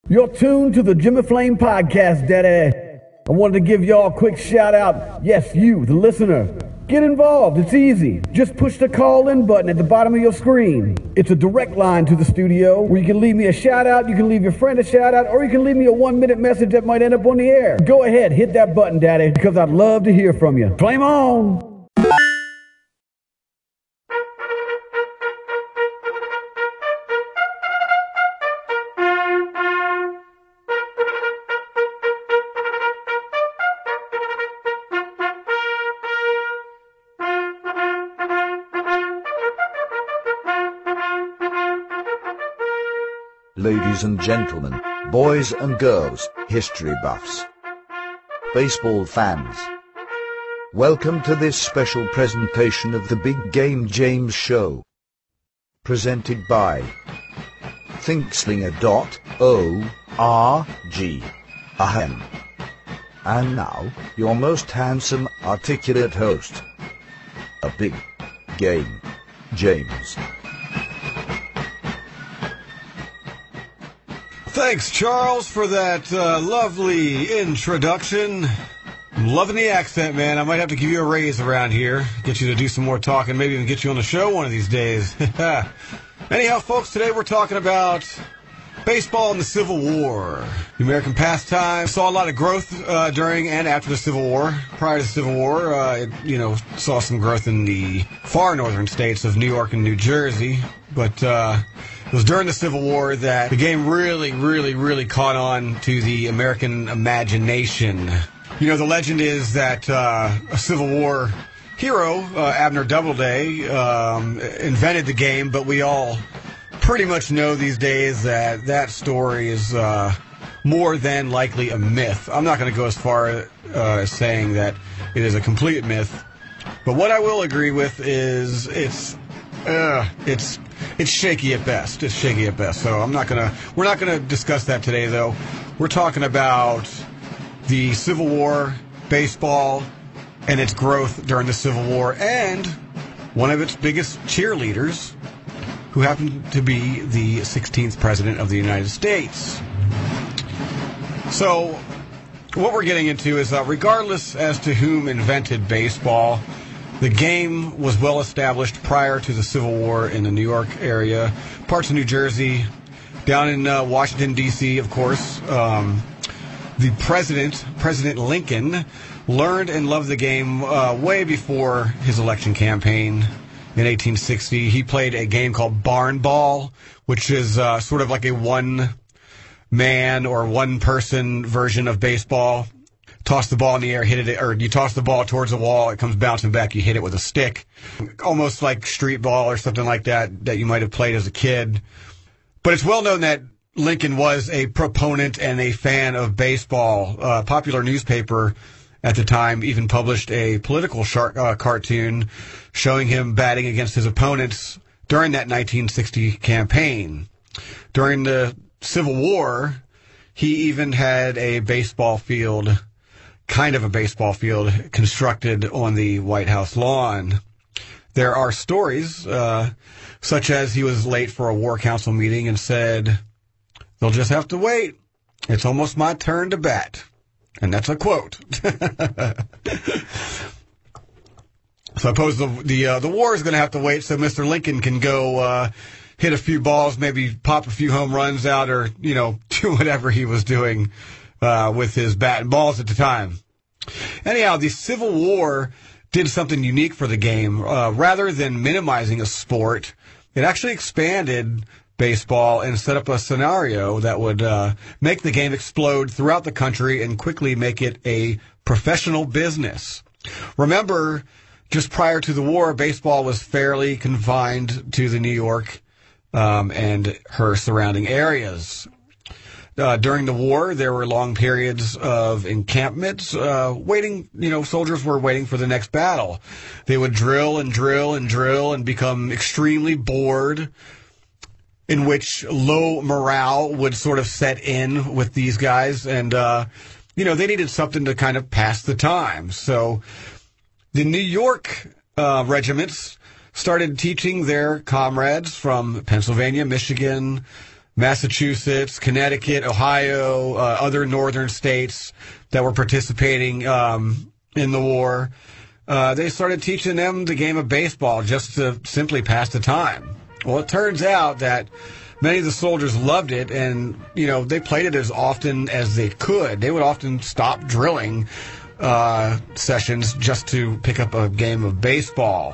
You're tuned to the Jimmy Flame Podcast, Daddy. I wanted to give y'all a quick shout out. Yes, you, the listener. Get involved. It's easy. Just push the call-in button at the bottom of your screen. It's a direct line to the studio where you can leave me a shout out, you can leave your friend a shout out, or you can leave me a 1-minute message that might end up on the air. Go ahead, hit that button, Daddy, because I'd love to hear from you. Flame on! Ladies and gentlemen, boys and girls, history buffs, baseball fans, welcome to this special presentation of the Big Game James Show, presented by ThinkSlinger.org. Ahem. And now, your most handsome, articulate host, a Big Game James. Thanks, Charles, for that lovely introduction. I'm loving the accent, man. I might have to give you a raise around here, get you to do some more talking, maybe even get you on the show one of these days. Anyhow, folks, today we're talking about baseball and the Civil War. The American pastime saw a lot of growth during and after the Civil War. Prior to the Civil War, it saw some growth in the far northern states of New York and New Jersey, but it was during the Civil War that the game really caught on to the American imagination. You know, the legend is that a Civil War hero, Abner Doubleday, invented the game, but we all pretty much know these days that that story is more than likely a myth. I'm not going to go as far as saying that it is a complete myth, but what I will agree with is it's shaky at best. It's shaky at best. So we're not gonna discuss that today, though. We're talking about the Civil War, baseball, and its growth during the Civil War, and one of its biggest cheerleaders, who happened to be the 16th President of the United States. So, what we're getting into is regardless as to whom invented baseball, the game was well established prior to the Civil War in the New York area, parts of New Jersey, down in Washington, D.C., of course. The President Lincoln, learned and loved the game way before his election campaign in 1860. He played a game called barn ball, which is sort of like a one-man or one-person version of baseball. Toss the ball in the air, hit it, or you toss the ball towards the wall, it comes bouncing back, you hit it with a stick. Almost like street ball or something like that you might have played as a kid. But it's well known that Lincoln was a proponent and a fan of baseball. A popular newspaper at the time even published a political cartoon showing him batting against his opponents during that 1960 campaign. During the Civil War, he even had a baseball field, kind of a baseball field, constructed on the White House lawn. There are stories, such as he was late for a war council meeting and said, "They'll just have to wait. It's almost my turn to bat." And that's a quote. So I suppose the war is going to have to wait so Mr. Lincoln can go hit a few balls, maybe pop a few home runs out, or, do whatever he was doing with his bat and balls at the time. Anyhow, the Civil War did something unique for the game. Rather than minimizing a sport, it actually expanded baseball and set up a scenario that would make the game explode throughout the country and quickly make it a professional business. Remember, just prior to the war, baseball was fairly confined to the New York and her surrounding areas. During the war, there were long periods of encampments, waiting, soldiers were waiting for the next battle. They would drill and drill and drill and become extremely bored, in which low morale would sort of set in with these guys. And, they needed something to kind of pass the time. So the New York regiments started teaching their comrades from Pennsylvania, Michigan, Massachusetts, Connecticut, Ohio, other northern states that were participating in the war. They started teaching them the game of baseball just to simply pass the time. Well, it turns out that many of the soldiers loved it, and, they played it as often as they could. They would often stop drilling sessions just to pick up a game of baseball.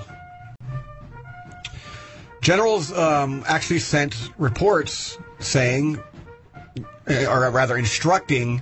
Generals actually sent reports saying, or rather instructing,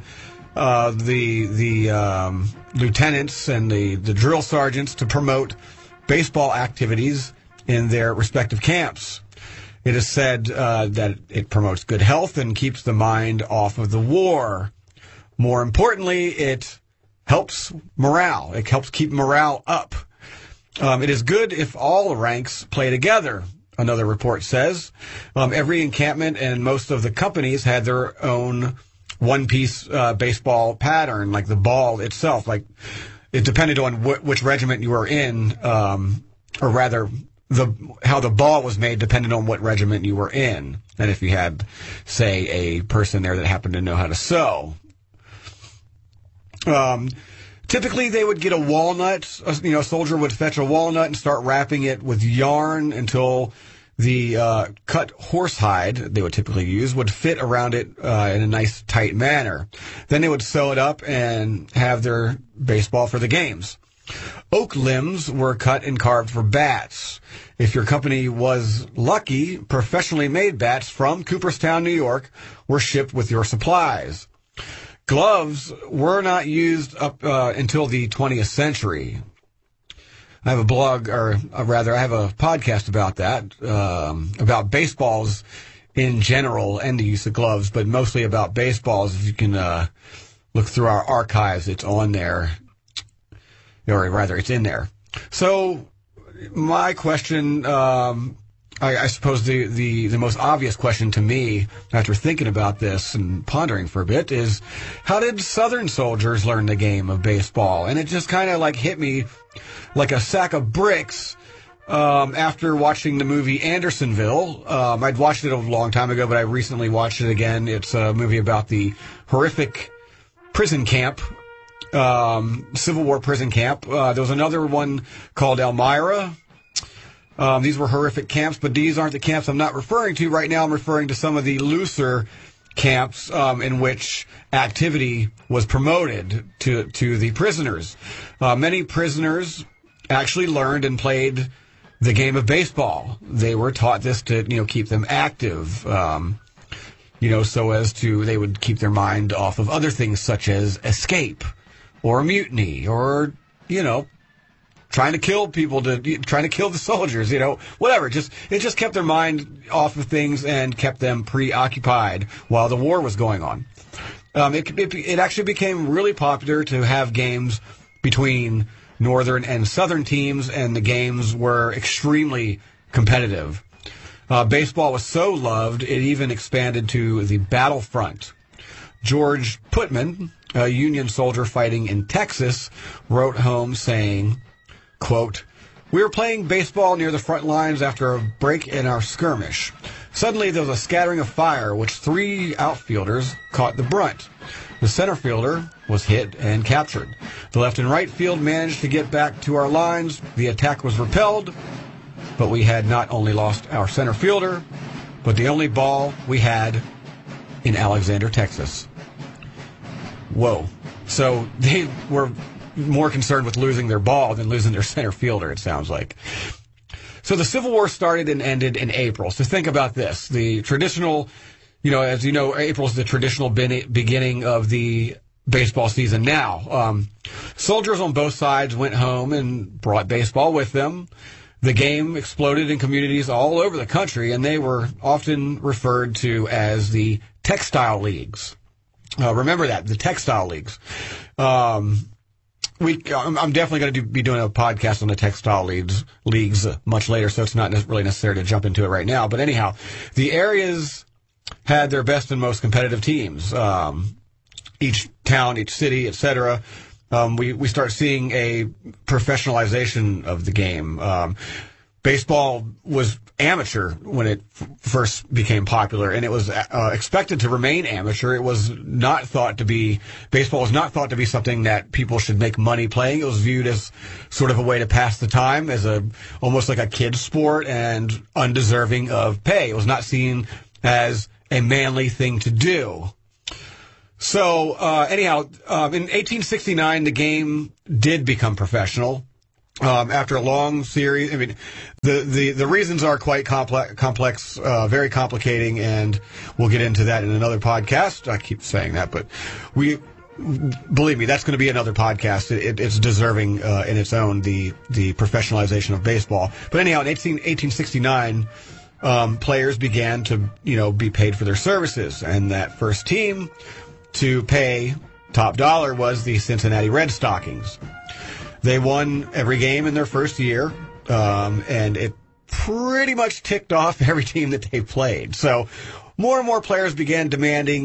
the lieutenants and the drill sergeants to promote baseball activities in their respective camps. It is said that it promotes good health and keeps the mind off of the war. More importantly, it helps morale. It helps keep morale up. It is good if all ranks play together, another report says. Every encampment and most of the companies had their own one-piece baseball pattern, like the ball itself. Like, it depended on which regiment you were in, or rather, how the ball was made depended on what regiment you were in. And if you had, say, a person there that happened to know how to sew. Typically, they would get a walnut. A soldier would fetch a walnut and start wrapping it with yarn until the cut horsehide they would typically use would fit around it in a nice, tight manner. Then they would sew it up and have their baseball for the games. Oak limbs were cut and carved for bats. If your company was lucky, professionally made bats from Cooperstown, New York, were shipped with your supplies. Gloves were not used up until the 20th century. I have a blog, or rather, I have a podcast about that, about baseballs in general and the use of gloves, but mostly about baseballs. If you can look through our archives, it's on there, or rather, it's in there. So, my question, I suppose the most obvious question to me, after thinking about this and pondering for a bit, is how did Southern soldiers learn the game of baseball? And it just kind of hit me like a sack of bricks after watching the movie Andersonville. I'd watched it a long time ago, but I recently watched it again. It's a movie about the horrific prison camp, Civil War prison camp. There was another one called Elmira. These were horrific camps, but these aren't the camps I'm not referring to right now. I'm referring to some of the looser camps in which activity was promoted to the prisoners. Many prisoners actually learned and played the game of baseball. They were taught this to, keep them active, so as to, they would keep their mind off of other things such as escape or mutiny or, trying to kill people, trying to kill the soldiers, whatever. It just kept their mind off of things and kept them preoccupied while the war was going on. It actually became really popular to have games between northern and southern teams, and the games were extremely competitive. Baseball was so loved, it even expanded to the battlefront. George Putman, a Union soldier fighting in Texas, wrote home saying, quote, "We were playing baseball near the front lines after a break in our skirmish. Suddenly there was a scattering of fire, which 3 outfielders caught the brunt. The center fielder was hit and captured. The left and right field managed to get back to our lines. The attack was repelled, but we had not only lost our center fielder, but the only ball we had in Alexander, Texas." Whoa. So they were more concerned with losing their ball than losing their center fielder, it sounds like. So the Civil War started and ended in April. So think about this. The traditional, as you know, April is the traditional beginning of the baseball season now. Soldiers on both sides went home and brought baseball with them. The game exploded in communities all over the country, and they were often referred to as the textile leagues. Remember that, the textile leagues. I'm definitely going to be doing a podcast on the textile leagues much later, so it's not really necessary to jump into it right now. But anyhow, the areas had their best and most competitive teams. Each town, each city, etc. We start seeing a professionalization of the game. baseball was amateur when it first became popular, and it was expected to remain amateur. It was not thought to be, baseball was not thought to be something that people should make money playing. It was viewed as sort of a way to pass the time, as almost like a kid's sport and undeserving of pay. It was not seen as a manly thing to do. So, anyhow, in 1869, the game did become professional. After a long series, I mean, the reasons are quite complex, very complicating, and we'll get into that in another podcast. I keep saying that, but believe me, that's going to be another podcast. It's deserving in its own, the professionalization of baseball. But anyhow, in 1869, players began to, be paid for their services, and that first team to pay top dollar was the Cincinnati Red Stockings. They won every game in their first year, and it pretty much ticked off every team that they played. So more and more players began demanding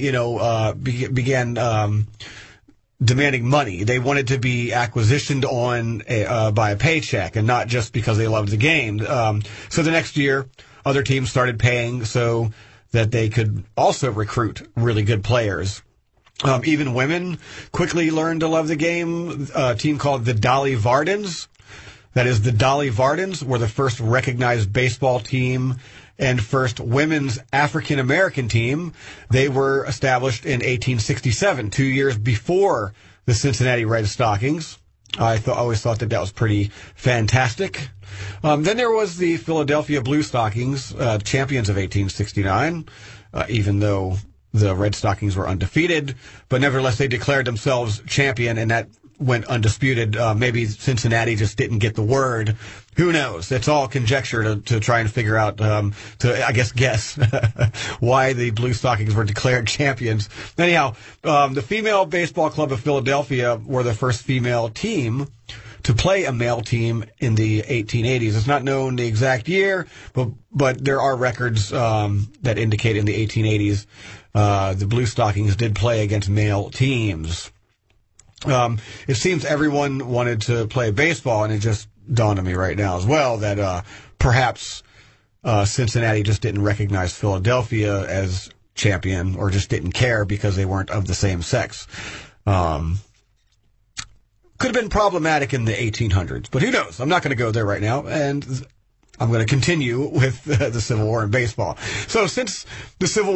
demanding money. They wanted to be acquisitioned by a paycheck, and not just because they loved the game. So the next year, other teams started paying so that they could also recruit really good players. Even women quickly learned to love the game. A team called the Dolly Vardens, that is, the Dolly Vardens, were the first recognized baseball team and first women's African-American team. They were established in 1867, 2 years before the Cincinnati Red Stockings. I always thought that was pretty fantastic. Then there was the Philadelphia Blue Stockings, champions of 1869, even though the Red Stockings were undefeated, but nevertheless they declared themselves champion, and that went undisputed. Maybe Cincinnati just didn't get the word. Who knows? It's all conjecture to try and figure out, guess why the Blue Stockings were declared champions. Anyhow, the Female Baseball Club of Philadelphia were the first female team to play a male team in the 1880s. It's not known the exact year, but there are records that indicate in the 1880s the Blue Stockings did play against male teams. It seems everyone wanted to play baseball, and it just dawned on me right now as well that perhaps Cincinnati just didn't recognize Philadelphia as champion, or just didn't care because they weren't of the same sex. Could have been problematic in the 1800s, but who knows? I'm not going to go there right now, and I'm going to continue with the Civil War and baseball. So since the Civil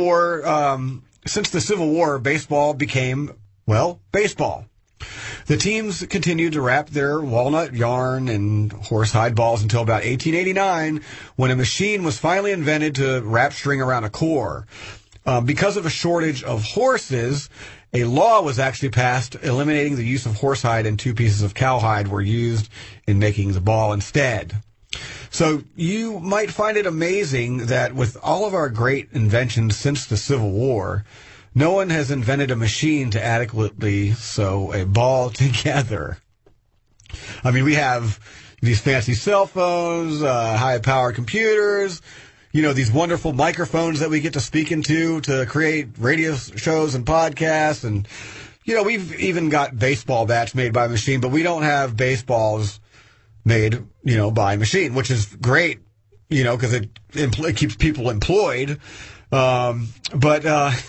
War, baseball became, well, baseball. The teams continued to wrap their walnut yarn and horsehide balls until about 1889, when a machine was finally invented to wrap string around a core. Because of a shortage of horses, a law was actually passed eliminating the use of horsehide, and 2 pieces of cowhide were used in making the ball instead. So you might find it amazing that with all of our great inventions since the Civil War, no one has invented a machine to adequately sew a ball together. I mean, we have these fancy cell phones, high-powered computers, these wonderful microphones that we get to speak into to create radio shows and podcasts. And, we've even got baseball bats made by machine, but we don't have baseballs made, by machine, which is great, because it keeps people employed. But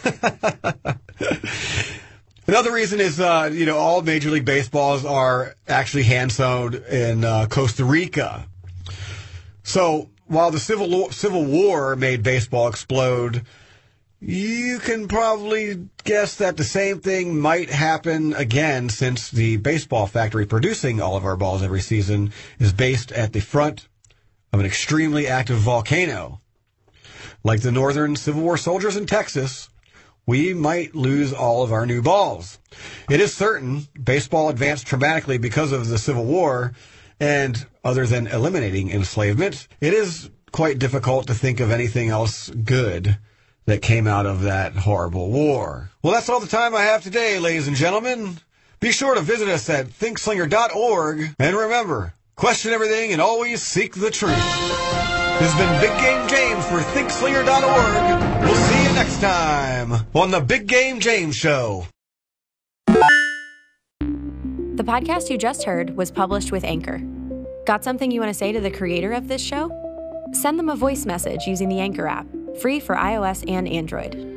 another reason is, all Major League Baseballs are actually hand-sewn in Costa Rica. So while the Civil War made baseball explode, you can probably guess that the same thing might happen again, since the baseball factory producing all of our balls every season is based at the front of an extremely active volcano. Like the northern Civil War soldiers in Texas, we might lose all of our new balls. It is certain baseball advanced dramatically because of the Civil War, and other than eliminating enslavement, it is quite difficult to think of anything else good that came out of that horrible war. Well, that's all the time I have today, ladies and gentlemen. Be sure to visit us at thinkslinger.org, and remember, question everything and always seek the truth. This has been Big Game James for thinkslinger.org. We'll see you next time on the Big Game James Show. The podcast you just heard was published with Anchor. Got something you want to say to the creator of this show? Send them a voice message using the Anchor app, free for iOS and Android.